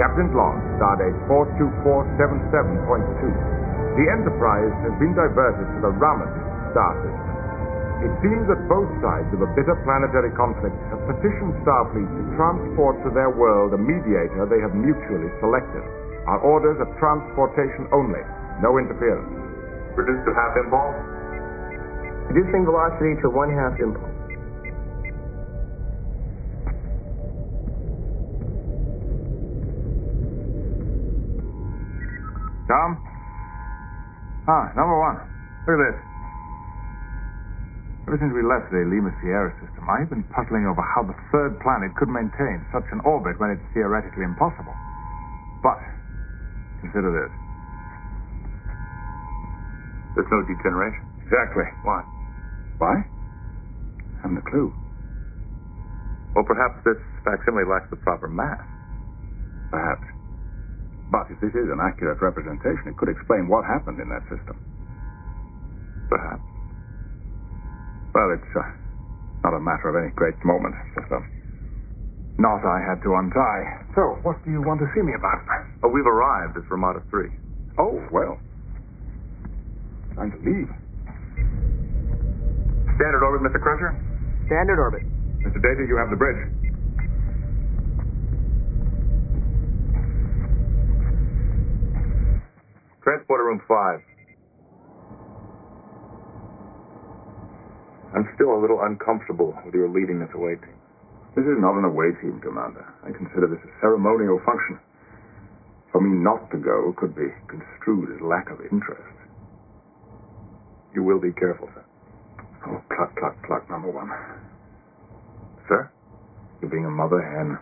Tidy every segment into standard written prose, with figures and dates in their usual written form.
Captain's log, stardate 42477.2. The Enterprise has been diverted to the Raman star system. It seems that both sides of a bitter planetary conflict have petitioned Starfleet to transport to their world a mediator they have mutually selected. Our orders are transportation only, no interference. Reduced to half impulse. Reducing velocity to 1/2 impulse. Tom? Number one. Look at this. Ever since we left the Lima Sierra system, I've been puzzling over how the third planet could maintain such an orbit when it's theoretically impossible. But, consider this. There's no degeneration. Exactly. Why? Why? Haven't a clue. Well, perhaps this facsimile lacks the proper mass. Perhaps. But if this is an accurate representation, it could explain what happened in that system. Perhaps. Well, it's not a matter of any great moment. Just a knot I had to untie. So, what do you want to see me about? Oh, we've arrived at Ramada 3. Oh, well. Time to leave. Standard orbit, Mr. Crusher? Standard orbit. Mr. Data, you have the bridge. Transporter room 5. I'm still a little uncomfortable with your leading this away team. This is not an away team, Commander. I consider this a ceremonial function. For me not to go could be construed as lack of interest. You will be careful, sir. Oh, cluck, cluck, cluck, number one. Sir? You're being a mother hen.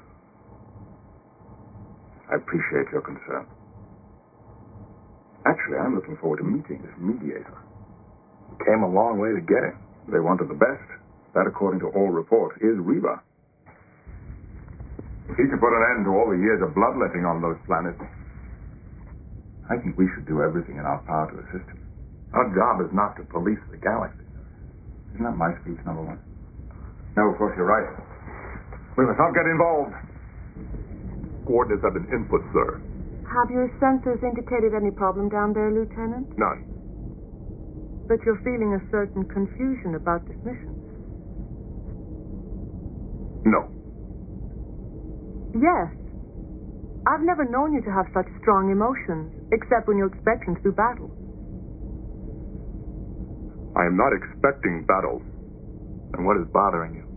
I appreciate your concern. Actually, I'm looking forward to meeting this mediator. You came a long way to get him. They wanted the best. That, according to all reports, is Reba. If he could put an end to all the years of bloodletting on those planets, I think we should do everything in our power to assist him. Our job is not to police the galaxy. Isn't that my speech, number one? No, of course, you're right. We must not get involved. Coordinates have been input, sir. Have your sensors indicated any problem down there, Lieutenant? None. But you're feeling a certain confusion about this mission. No. Yes. I've never known you to have such strong emotions, except when you're expecting to do battle. I am not expecting battle. And what is bothering you?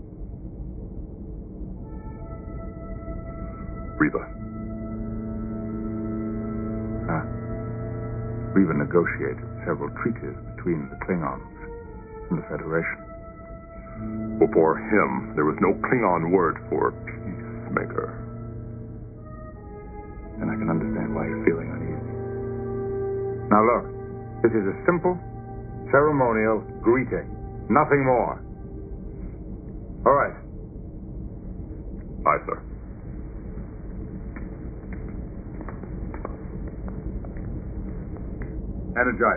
Reba. Reba negotiated several treaties between the Klingons and the Federation. Before him, there was no Klingon word for peacemaker. And I can understand why you're feeling uneasy. Now look, this is a simple, ceremonial greeting. Nothing more. All right. Aye, sir. Energize.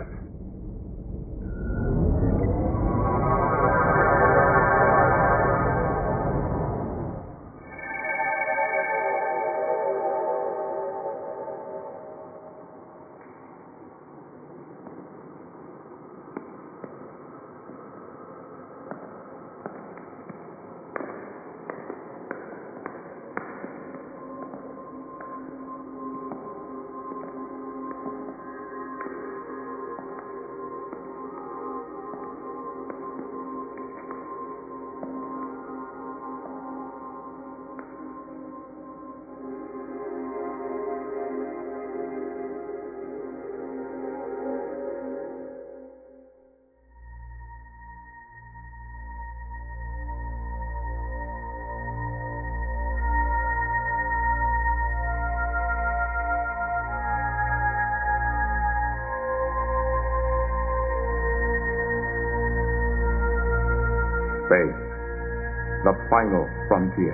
Space, the final frontier.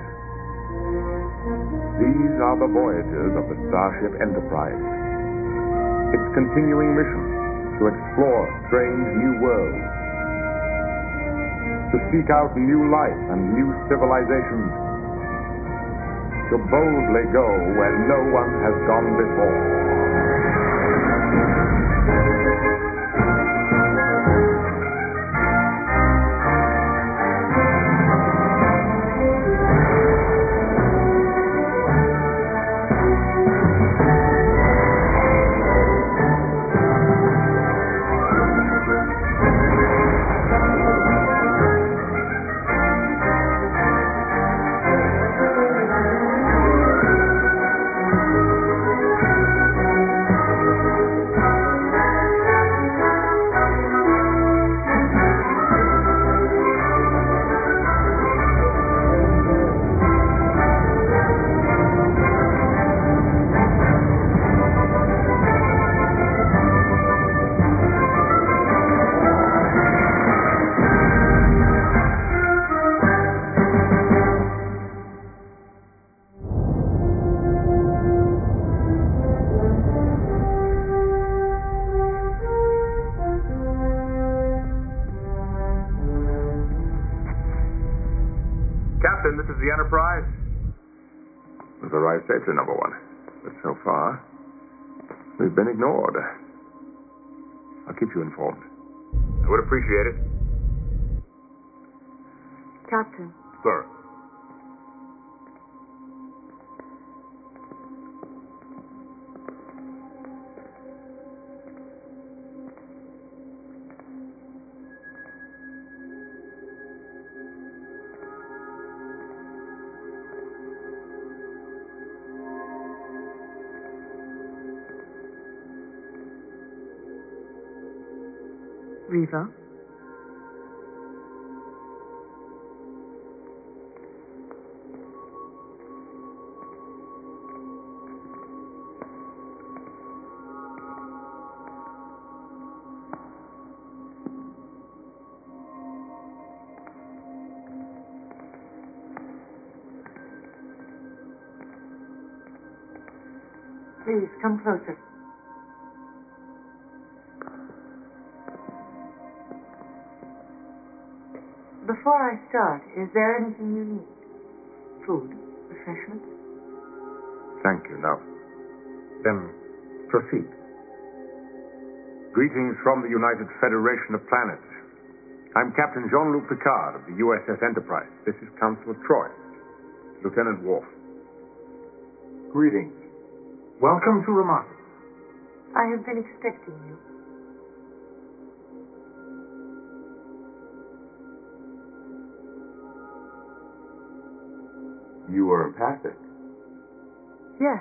These are the voyages of the Starship Enterprise. Its continuing mission to explore strange new worlds, to seek out new life and new civilizations, to boldly go where no one has gone before. Captain, this is the Enterprise. We've arrived safely, number one. But so far, we've been ignored. I'll keep you informed. I would appreciate it. Captain, Sir. Riva. Please, come closer. Before I start, is there anything you need? Food? Refreshments? Thank you. Now, then, proceed. Greetings from the United Federation of Planets. I'm Captain Jean-Luc Picard of the USS Enterprise. This is Counselor Troy, Lieutenant Worf. Greetings. Welcome to Ramon. I have been expecting you. You were empathic. Yes.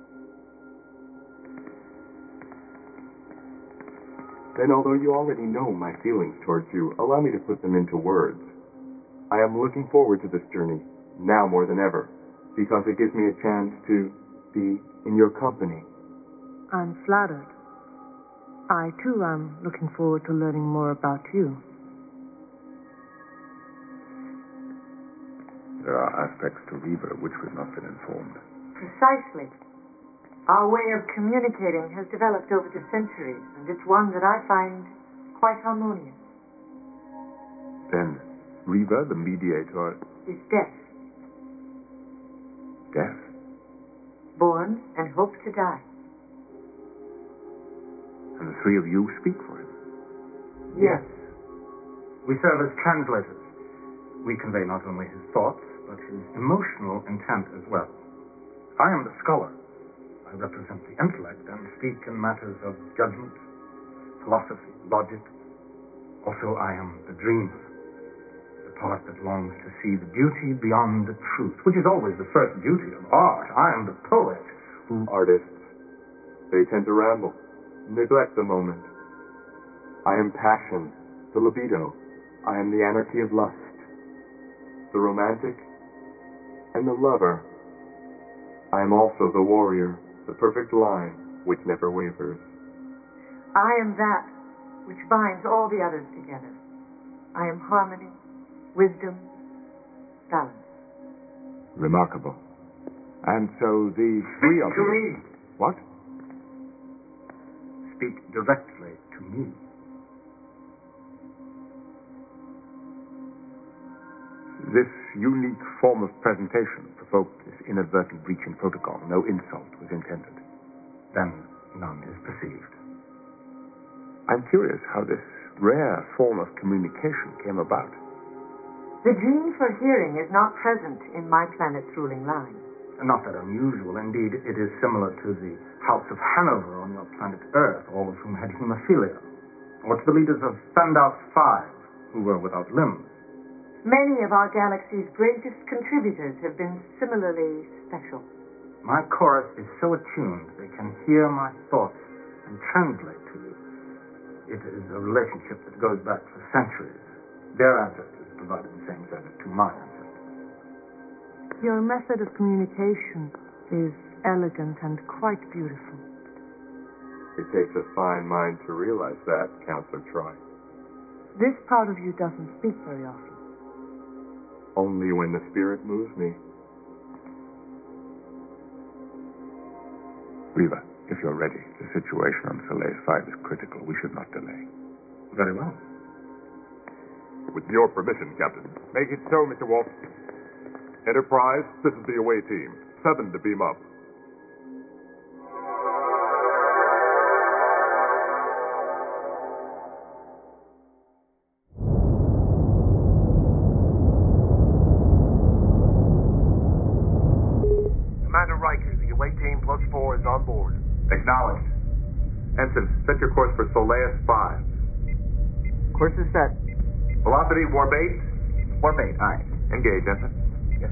Then, although you already know my feelings towards you, allow me to put them into words. I am looking forward to this journey, now more than ever, because it gives me a chance to be in your company. I'm flattered. I, too, am looking forward to learning more about you. There are aspects to Riva which we've not been informed. Precisely. Our way of communicating has developed over the centuries, and it's one that I find quite harmonious. Then, Riva, the mediator, Is death, death. born and hope to die. And the three of you speak for him. Yes. We serve as translators. We convey not only his thoughts, but his emotional intent as well. I am the scholar. I represent the intellect and speak in matters of judgment, philosophy, logic. Also, I am the dreamer, the part that longs to see the beauty beyond the truth, which is always the first duty of art. I am the poet who... Artists, they tend to ramble, neglect the moment. I am passion, the libido. I am the anarchy of lust, the romantic, and the lover. I am also the warrior, the perfect line which never wavers. I am that which binds all the others together. I am harmony, wisdom, balance. Remarkable. And so the three of to you... me. What? Speak directly to me. This unique form of presentation provoked this inadvertent breach in protocol. No insult was intended. Then none is perceived. I'm curious how this rare form of communication came about. The gene for hearing is not present in my planet's ruling line. Not that unusual. Indeed, it is similar to the House of Hanover on your planet Earth, all of whom had hemophilia, or to the leaders of Sandow 5, who were without limbs. Many of our galaxy's greatest contributors have been similarly special. My chorus is so attuned they can hear my thoughts and translate to you. It is a relationship that goes back for centuries. Their ancestors provided the same service to my ancestors. Your method of communication is elegant and quite beautiful. It takes a fine mind to realize that, Counselor Troy. This part of you doesn't speak very often. Only when the spirit moves me. Reva, if you're ready, the situation on Soleil 5 is critical. We should not delay. Very well. With your permission, Captain. Make it so, Mr. Wolf. Enterprise, this is the away team. 7 to beam up. Commander Riker, the away team +4 is on board. Acknowledged. Ensign, set your course for Soleil 5. Course is set. Velocity, warp 8. Warp 8, aye. Engage, Ensign. Yes.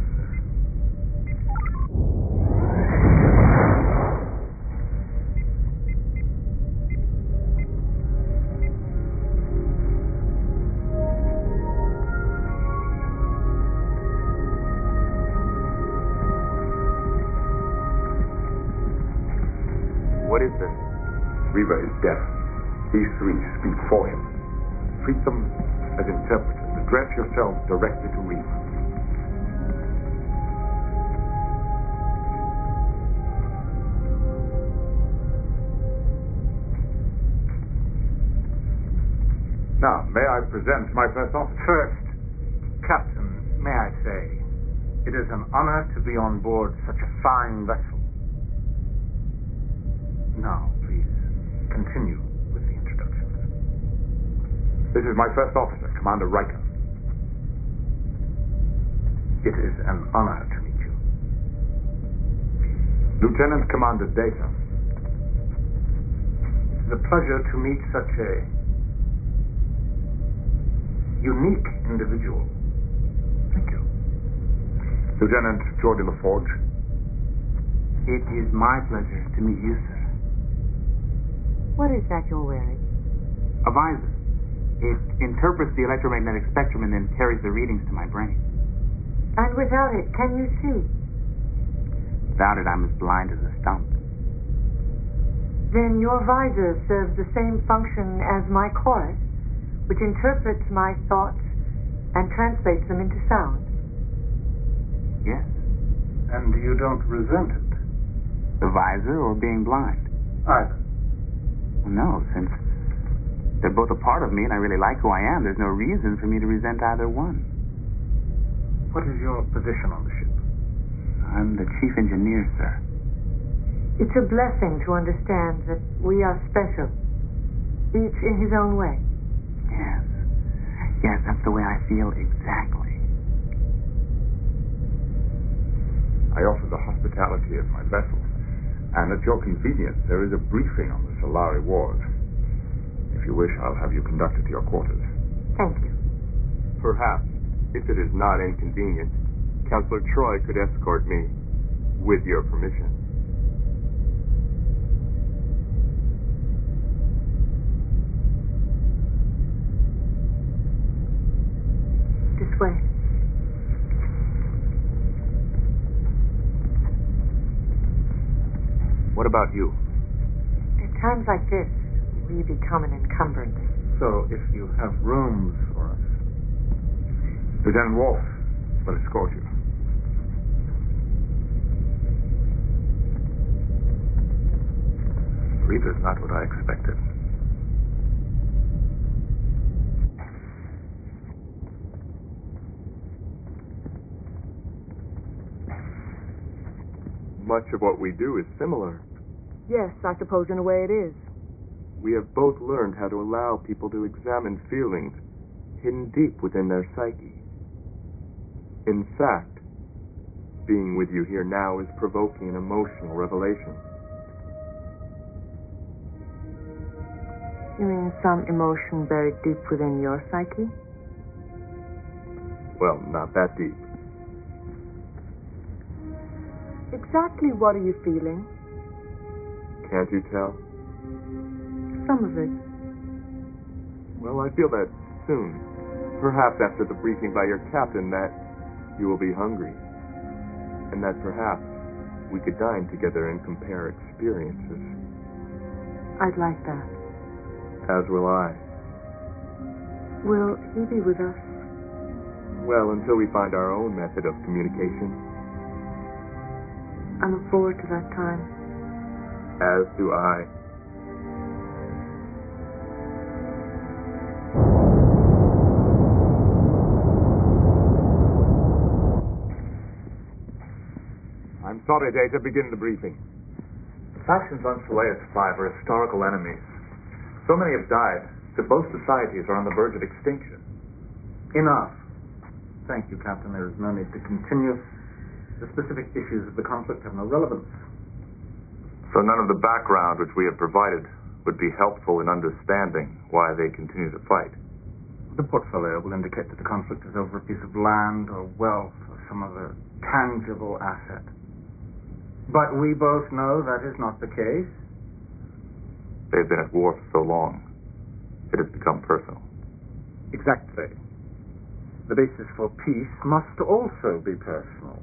What is this? Reva is deaf. These 3 speak for him. Treat them as interpreters. Address yourselves directly to Reva. Now, may I present my first officer? First, Captain, may I say, it is an honor to be on board such a fine vessel. Now, please, continue with the introductions. This is my first officer, Commander Riker. It is an honor to meet you. Lieutenant Commander Data. It is a pleasure to meet such a unique individual. Thank you. Lieutenant Geordie LaForge. It is my pleasure to meet you, sir. What is that you're wearing? A visor. It interprets the electromagnetic spectrum and then carries the readings to my brain. And without it, can you see? Without it, I'm as blind as a stump. Then your visor serves the same function as my chorus, which interprets my thoughts and translates them into sound. Yes. And you don't resent it? The visor or being blind? Either. No, since they're both a part of me and I really like who I am, there's no reason for me to resent either one. What is your position on the ship? I'm the chief engineer, sir. It's a blessing to understand that we are special, each in his own way. Yes. Yes, that's the way I feel exactly. I offer the hospitality of my vessel, and at your convenience, there is a briefing on the Solari Wars. If you wish, I'll have you conducted to your quarters. Thank you. Perhaps, if it is not inconvenient, Counselor Troy could escort me, with your permission. This way. What about you? At times like this, we become an encumbrance. So, if you have rooms for us. Lieutenant Wolf will escort you. Reva's not what I expected. much of what we do is similar. Yes, I suppose in a way it is. We have both learned how to allow people to examine feelings hidden deep within their psyche. In fact, being with you here now is provoking an emotional revelation. You mean some emotion buried deep within your psyche? Well, not that deep. Exactly what are you feeling? Can't you tell? Some of it. Well, I feel that soon. Perhaps after the briefing by your captain that you will be hungry. And that perhaps we could dine together and compare experiences. I'd like that. As will I. Will he be with us? Well, until we find our own method of communication. I look forward to that time. As do I. I'm sorry, Data. Begin the briefing. The factions on Soleus 5 are historical enemies. So many have died that both societies are on the verge of extinction. Enough. Thank you, Captain. There is no need to continue. The specific issues of the conflict have no relevance. So none of the background which we have provided would be helpful in understanding why they continue to fight. The portfolio will indicate that the conflict is over a piece of land or wealth or some other tangible asset. But we both know that is not the case. They've been at war for so long, it has become personal. Exactly. The basis for peace must also be personal.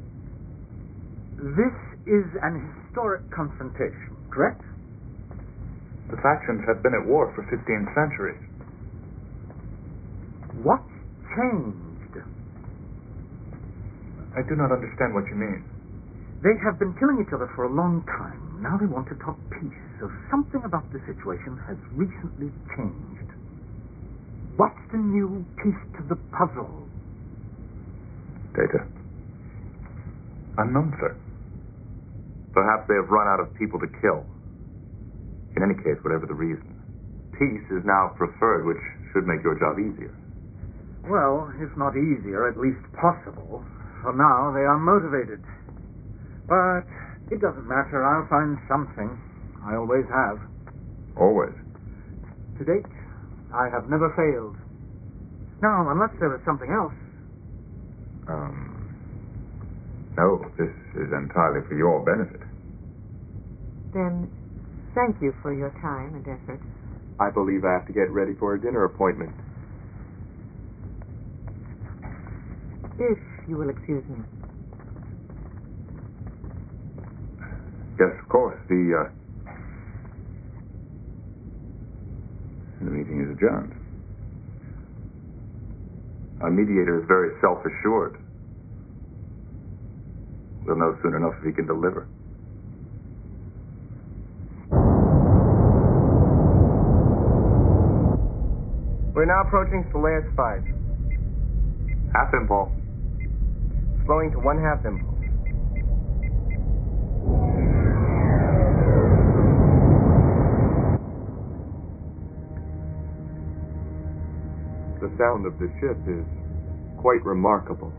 This is an historic confrontation, correct? The factions have been at war for 15 centuries. What changed? I do not understand what you mean. They have been killing each other for a long time. Now they want to talk peace. So something about the situation has recently changed. What's the new piece to the puzzle? Data. Unknown, sir. Perhaps they have run out of people to kill. In any case, whatever the reason, peace is now preferred, which should make your job easier. Well, if not easier, at least possible. For now, they are motivated. But it doesn't matter. I'll find something. I always have. Always? To date, I have never failed. Now, unless there is something else. No, this is entirely for your benefit. Then, thank you for your time and effort. I believe I have to get ready for a dinner appointment. If you will excuse me. Yes, of course. The meeting is adjourned. Our mediator is very self-assured. We'll know soon enough if he can deliver. We're now approaching Soleus 5. Half impulse. Slowing to 1/2 impulse. The sound of the ship is quite remarkable.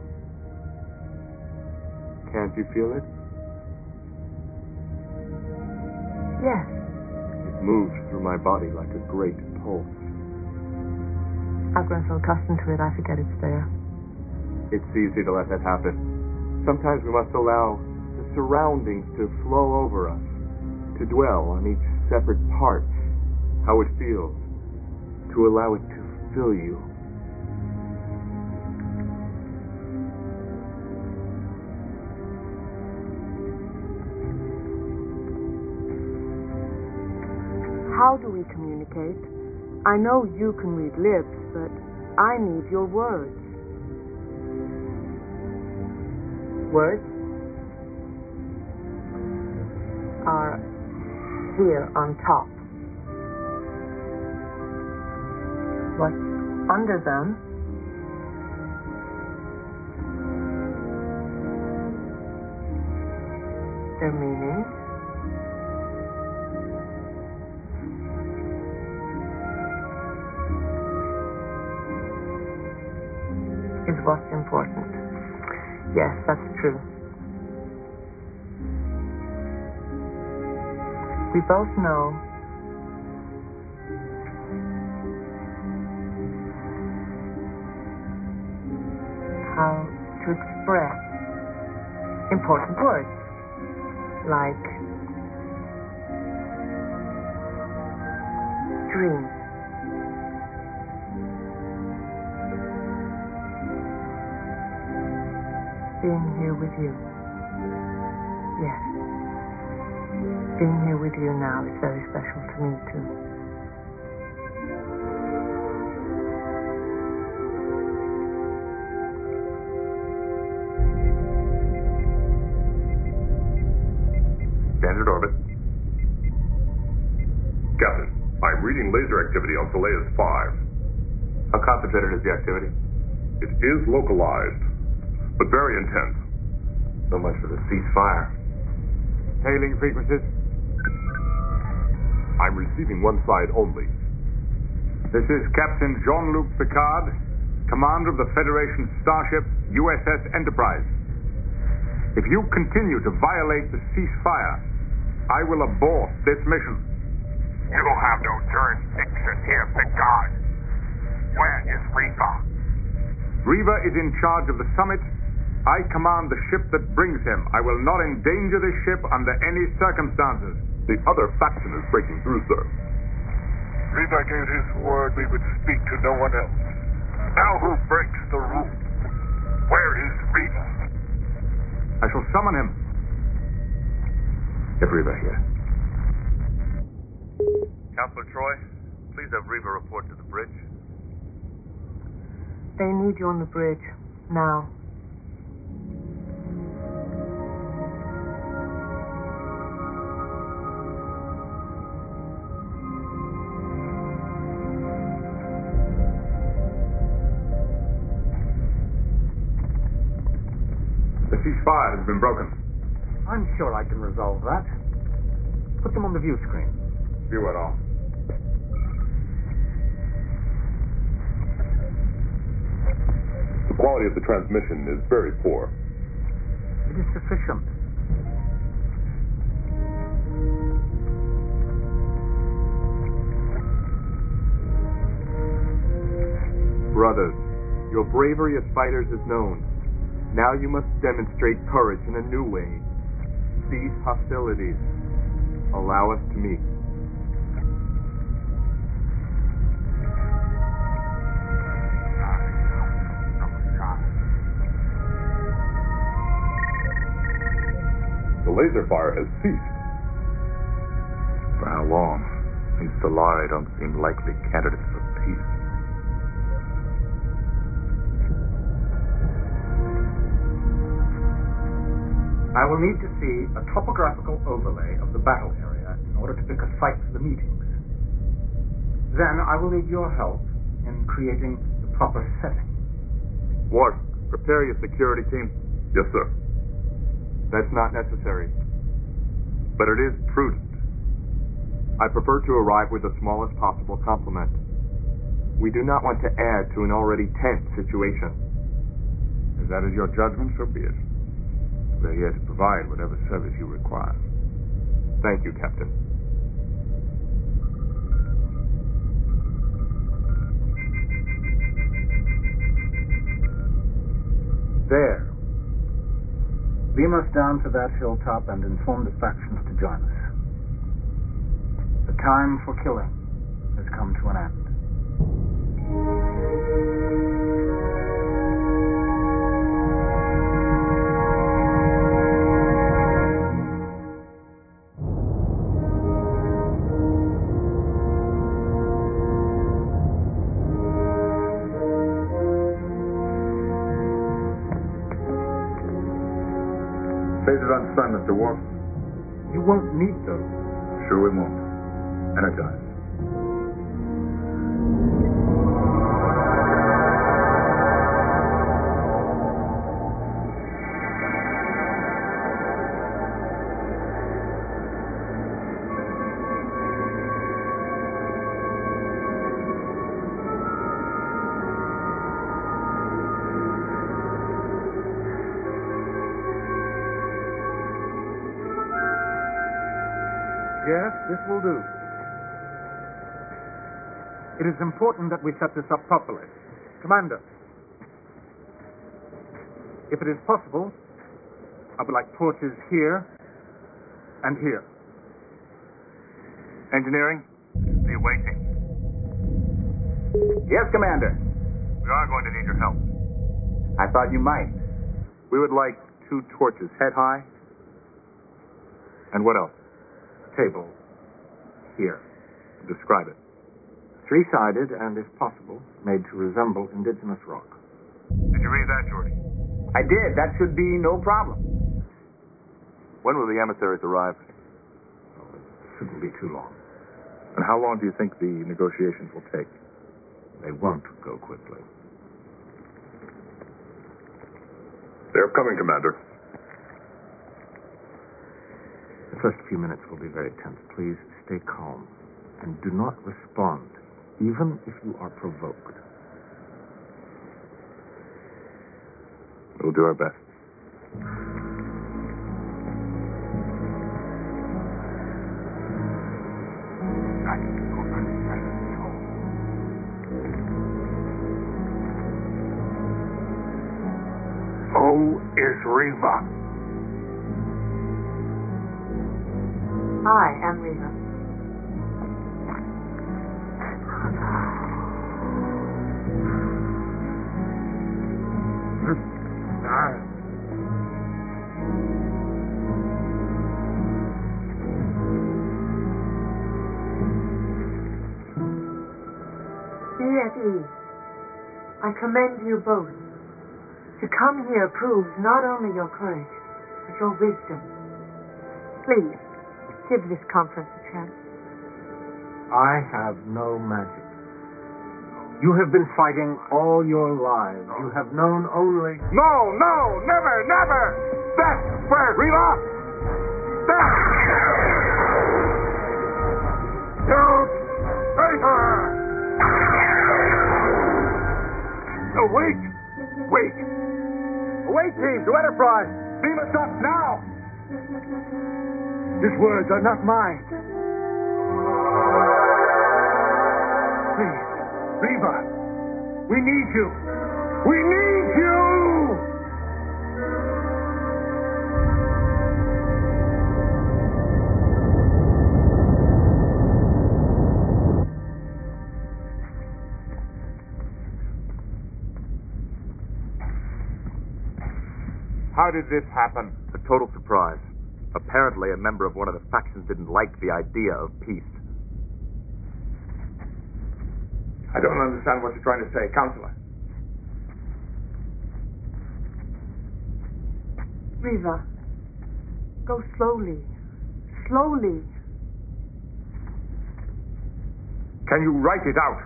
Can't you feel it? Yes. It moves through my body like a great pulse. I've grown so accustomed to it, I forget it's there. It's easy to let that happen. Sometimes we must allow the surroundings to flow over us, to dwell on each separate part, how it feels, to allow it to fill you. How do we communicate? I know you can read lips, but I need your words. Words are here on top. What's under them? their meaning. Is what's important. Yes, that's true. We both know how to express important words like dream. Being here with you. Yes. Being here with you now is very special to me too. Standard orbit. Captain, I'm reading laser activity on Soleus 5. How concentrated is the activity? It is localized, but very intense. So much for the ceasefire. Hailing frequencies? I'm receiving one side only. This is Captain Jean-Luc Picard, commander of the Federation starship USS Enterprise. If you continue to violate the ceasefire, I will abort this mission. You don't have no jurisdiction here, Picard. Where is Reva? Reva is in charge of the summit. I command the ship that brings him. I will not endanger this ship under any circumstances. The other faction is breaking through, sir. Reva gave his word we would speak to no one else. Now who breaks the rule? Where is Reva? I shall summon him. Get Reva here. Counselor Troy, please have Reva report to the bridge. They need you on the bridge. Now. The ceasefire has been broken. I'm sure I can resolve that. Put them on the view screen. View it all. The quality of the transmission is very poor. It is sufficient. Brothers, your bravery as fighters is known. Now you must demonstrate courage in a new way. Cease hostilities. Allow us to meet. The laser fire has ceased. For how long? These Solari don't seem likely candidates for peace. I will need to see a topographical overlay of the battle area in order to pick a site for the meetings. Then I will need your help in creating the proper setting. Ward, prepare your security team. Yes, sir. That's not necessary. But it is prudent. I prefer to arrive with the smallest possible complement. We do not want to add to an already tense situation. If that is your judgment, so be it. We're here to provide whatever service you require. Thank you, Captain. There. Beam us down to that hilltop and inform the factions to join us. The time for killing has come to an end. Phasers on stun, Mr. Worf. You won't need those. Sure we won't. Energize. Yes, this will do. It is important that we set this up properly. Commander, if it is possible, I would like torches here and here. Engineering, be waiting. Yes, Commander. We are going to need your help. I thought you might. We would like 2 torches, head high. And what else? Table here. Describe it. 3-sided and, if possible, made to resemble indigenous rock. Did you read that, Geordi? I did. That should be no problem. When will the emissaries arrive? Oh, it shouldn't be too long. And how long do you think the negotiations will take? They won't go quickly. They're coming, Commander. The first few minutes will be very tense. Please stay calm and do not respond, even if you are provoked. We'll do our best. Who is Reva? I am Reva. Be at ease. I commend you both. To come here proves not only your courage, but your wisdom. Please, give this conference a chance. I have no magic. You have been fighting all your lives. You have known only... No, never, never! Death first, Reva! Death! Don't hurt her! No, wait! Away, team, to Enterprise! Beam us up now! His words are not mine. Please, Reva, we need you! We need you! How did this happen? A total surprise. Apparently, a member of one of the factions didn't like the idea of peace. I don't understand what you're trying to say, Counselor. Reva, go slowly. Slowly. Can you write it out?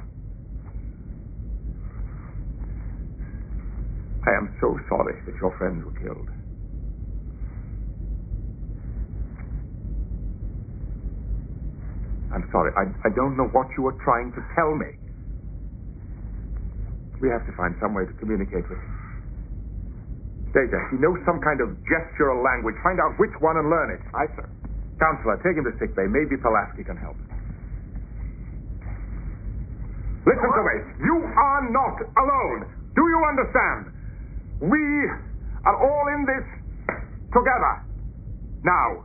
I am so sorry that your friends were killed. I'm sorry. I don't know what you were trying to tell me. We have to find some way to communicate with him. Data, he knows some kind of gestural language. Find out which one and learn it. Aye, sir. Counselor, take him to sickbay. Maybe Pulaski can help. Listen to me. You are not alone. Do you understand? We are all in this together. Now.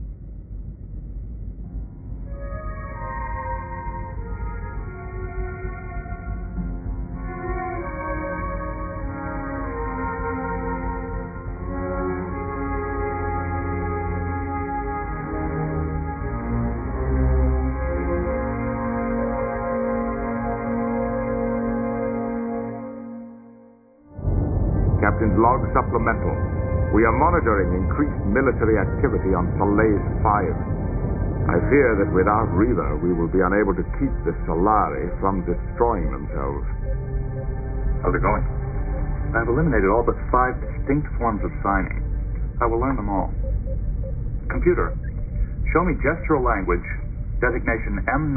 Captain's log supplemental. We are monitoring increased military activity on Soleil's 5. I fear that without Reva, we will be unable to keep the Solari from destroying themselves. How's it going? I've eliminated all but 5 distinct forms of signing. I will learn them all. Computer, show me gestural language, designation M9.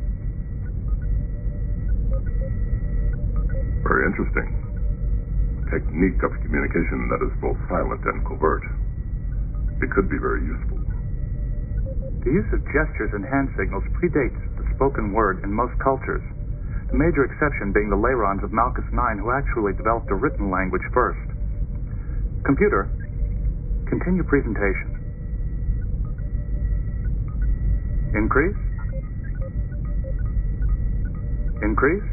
Very interesting. Technique of communication that is both silent and covert. It could be very useful. The use of gestures and hand signals predates the spoken word in most cultures, the major exception being the Layrons of Malchus 9, who actually developed a written language first. Computer, continue presentation. Increase. Increase.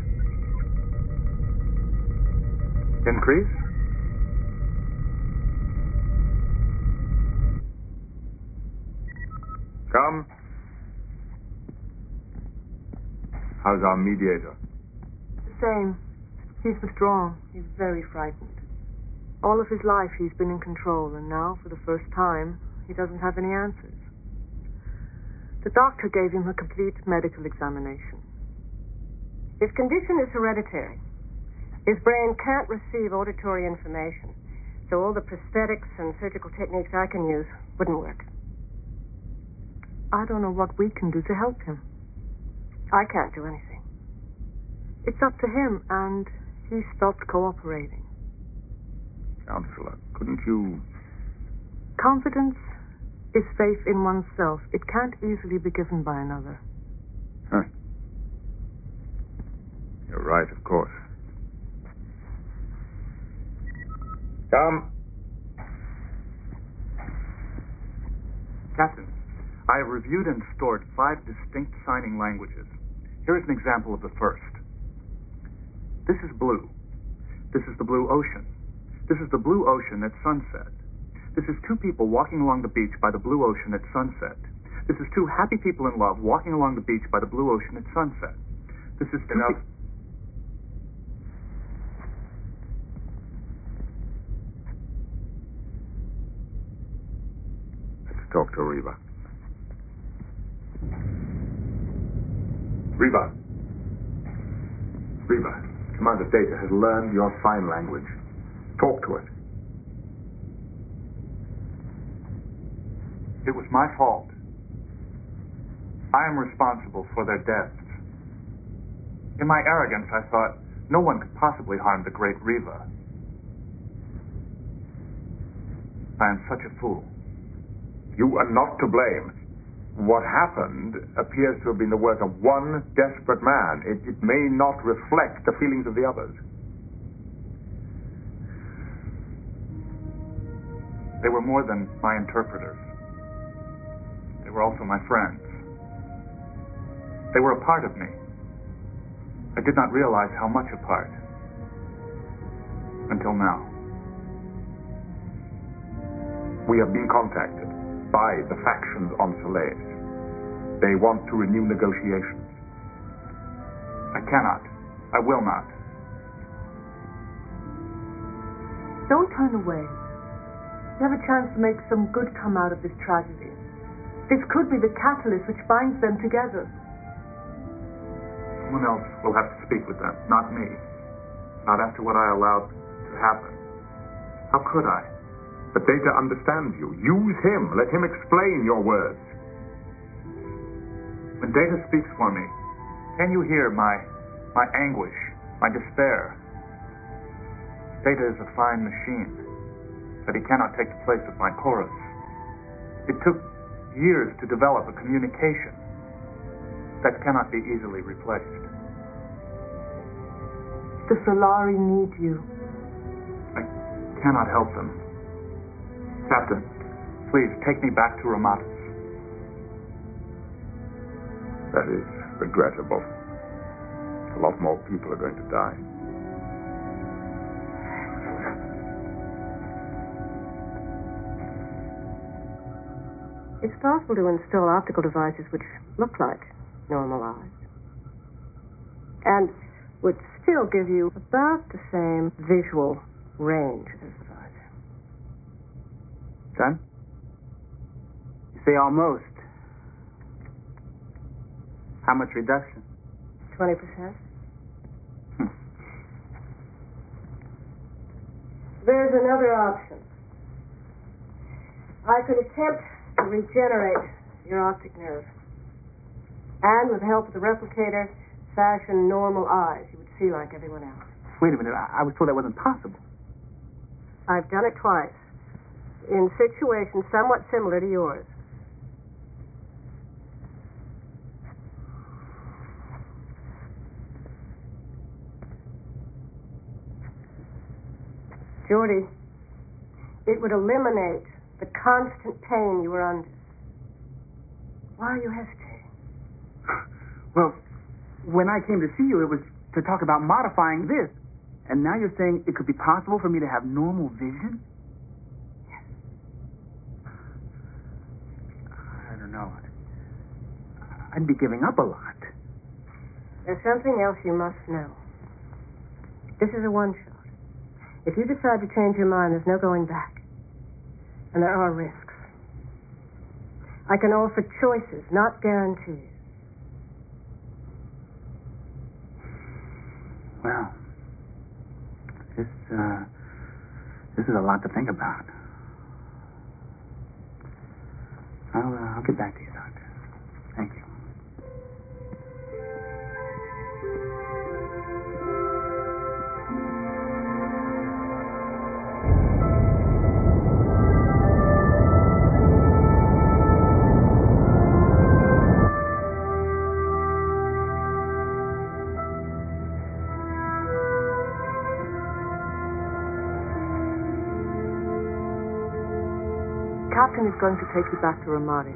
Increase. Come. How's our mediator? The same. He's withdrawn. He's very frightened. All of his life he's been in control, and now, for the first time, he doesn't have any answers. The doctor gave him a complete medical examination. His condition is hereditary. His brain can't receive auditory information, so all the prosthetics and surgical techniques I can use wouldn't work. I don't know what we can do to help him. I can't do anything. It's up to him, and he stopped cooperating. Counselor, couldn't you... Confidence is faith in oneself. It can't easily be given by another. Huh. You're right, of course. Come. Captain, I have reviewed and stored 5 distinct signing languages. Here is an example of the first. This is blue. This is the blue ocean. This is the blue ocean at sunset. This is 2 people walking along the beach by the blue ocean at sunset. This is 2 happy people in love walking along the beach by the blue ocean at sunset. This is enough. Let's talk to Reva. Reva. Reva, Commander Data has learned your sign language. Talk to it. It was my fault. I am responsible for their deaths. In my arrogance, I thought no one could possibly harm the great Reva. I am such a fool. You are not to blame. What happened appears to have been the work of one desperate man. It may not reflect the feelings of the others. They were more than my interpreters. They were also my friends. They were a part of me. I did not realize how much a part. Until now. We have been contacted by the factions on Solace. They want to renew negotiations. I cannot. I will not. Don't turn away. You have a chance to make some good come out of this tragedy. This could be the catalyst which binds them together. Someone else will have to speak with them, not me. Not after what I allowed to happen. How could I? The Data understands you. Use him. Let him explain your words. When Data speaks for me, can you hear my anguish, my despair? Data is a fine machine, but he cannot take the place of my chorus. It took years to develop a communication that cannot be easily replaced. The Solari need you. I cannot help them. Captain, please take me back to Ramatis. That is regrettable. A lot more people are going to die. It's possible to install optical devices which look like normal eyes and would still give you about the same visual range as the visor. Son? You say almost. How much reduction? 20%. There's another option. I could attempt to regenerate your optic nerve. And with the help of the replicator, fashion normal eyes. You would see like everyone else. Wait a minute. I was told that wasn't possible. I've done it twice, in situations somewhat similar to yours. Geordie, it would eliminate the constant pain you were under. Why are you hesitating? Well, when I came to see you, it was to talk about modifying this. And now you're saying it could be possible for me to have normal vision? Yes. I don't know. I'd be giving up a lot. There's something else you must know. This is a one-shot. If you decide to change your mind, there's no going back. And there are risks. I can offer choices, not guarantees. Well, this is a lot to think about. I'll get back to you, Doctor. Thank you. Captain is going to take you back to Ramaris.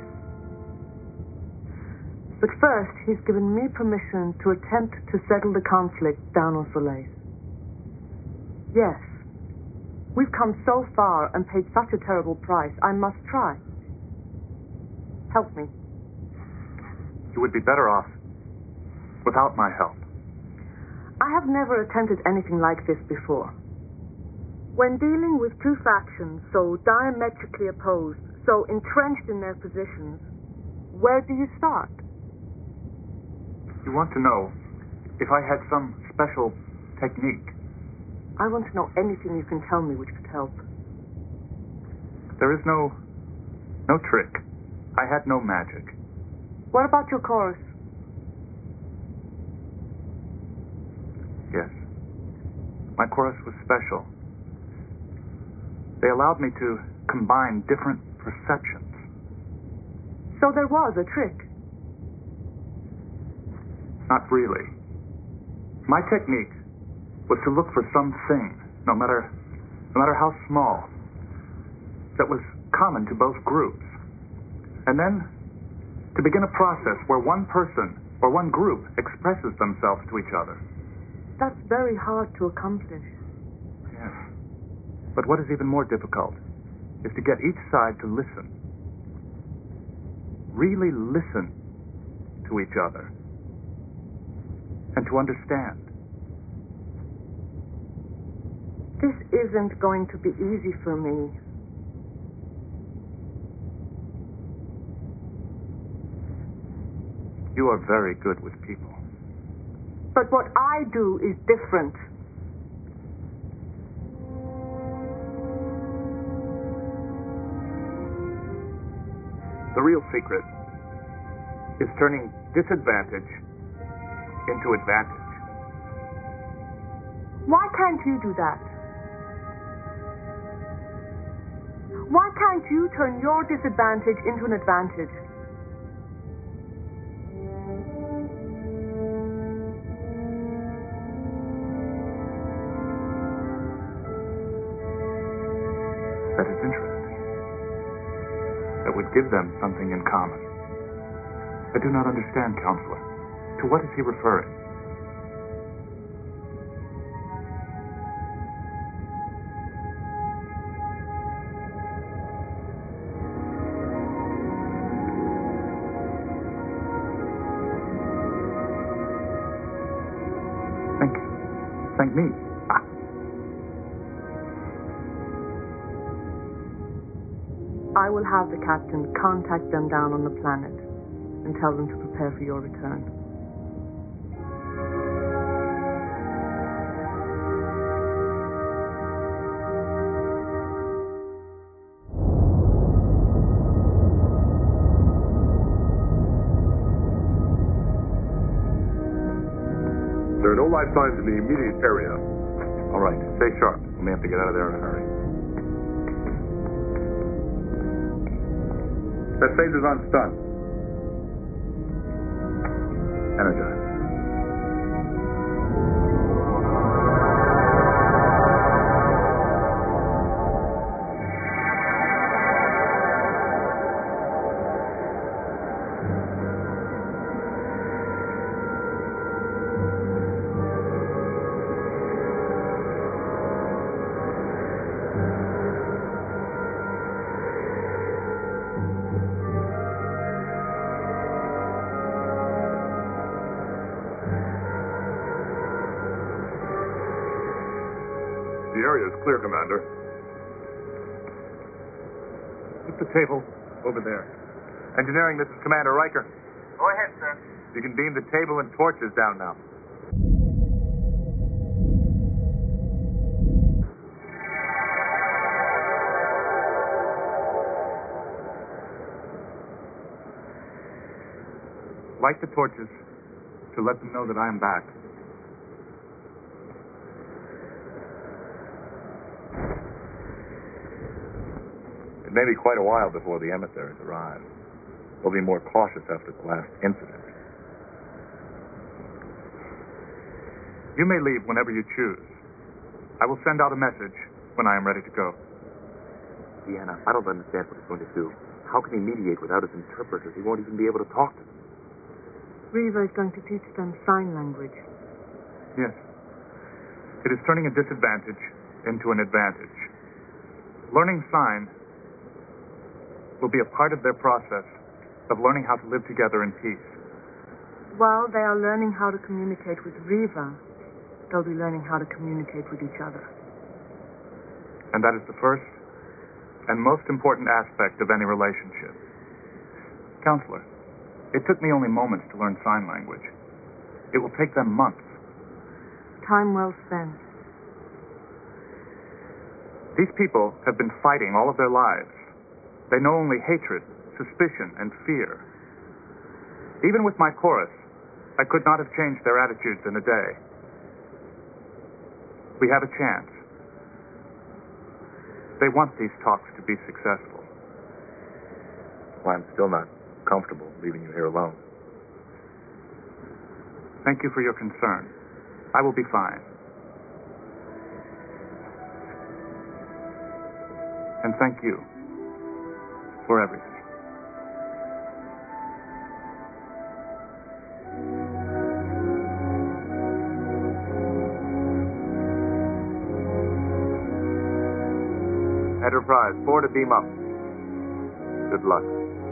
But first, he's given me permission to attempt to settle the conflict down on Soleil. Yes, we've come so far and paid such a terrible price. I must try. Help me. You would be better off without my help. I have never attempted anything like this before. When dealing with two factions so diametrically opposed, so entrenched in their positions, where do you start? You want to know if I had some special technique. I want to know anything you can tell me which could help. There is no trick. I had no magic. What about your chorus? Yes. My chorus was special. They allowed me to combine different perceptions. So there was a trick? Not really. My technique was to look for something, no matter how small, that was common to both groups. And then to begin a process where one person or one group expresses themselves to each other. That's very hard to accomplish. Yes. But what is even more difficult is to get each side to listen. Really listen to each other. And to understand. This isn't going to be easy for me. You are very good with people. But what I do is different. The real secret is turning disadvantage into advantage. Why can't you do that? Why can't you turn your disadvantage into an advantage? That is interesting. That would give them something in common. I do not understand, Counselor. To what is he referring? Thank me. I will have the captain contact them down on the planet and tell them to prepare for your return. There are no life signs in the immediate area. All right, stay sharp. We may have to get out of there in a hurry. That phaser's on stun. Energize. area is clear, Commander. Put the table over there. Engineering, this is Commander Riker. Go ahead, sir. You can beam the table and torches down now. Light the torches to let them know that I am back. It may be quite a while before the emissaries arrive. We'll be more cautious after the last incident. You may leave whenever you choose. I will send out a message when I am ready to go. Deanna, I don't understand what he's going to do. How can he mediate without his interpreters? He won't even be able to talk to them. Riva is going to teach them sign language. Yes. It is turning a disadvantage into an advantage. Learning sign will be a part of their process of learning how to live together in peace. While they are learning how to communicate with Riva, they'll be learning how to communicate with each other. And that is the first and most important aspect of any relationship. Counselor, it took me only moments to learn sign language. It will take them months. Time well spent. These people have been fighting all of their lives. They know only hatred, suspicion, and fear. Even with my chorus, I could not have changed their attitudes in a day. We have a chance. They want these talks to be successful. Well, I'm still not comfortable leaving you here alone. Thank you for your concern. I will be fine. And thank you for everything. Enterprise, 4 to beam up. Good luck.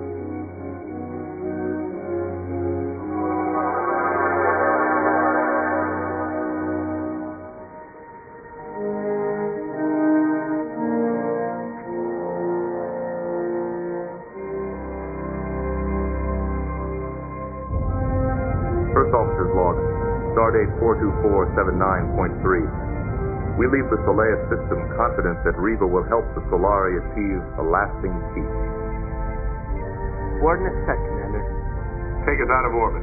First officer's log. Stardate 42479.3. We leave the Solea system confident that Riva will help the Solari achieve a lasting peace. Coordinates set, Commander. Take us out of orbit.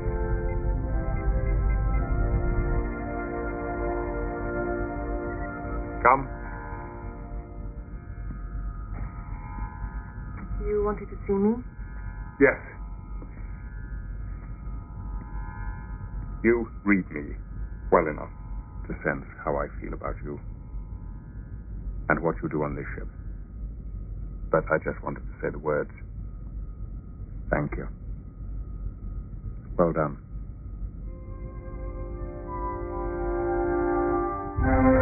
Come. You wanted to see me? Yes. You read me well enough to sense how I feel about you and what you do on this ship. But I just wanted to say the words, thank you. Well done.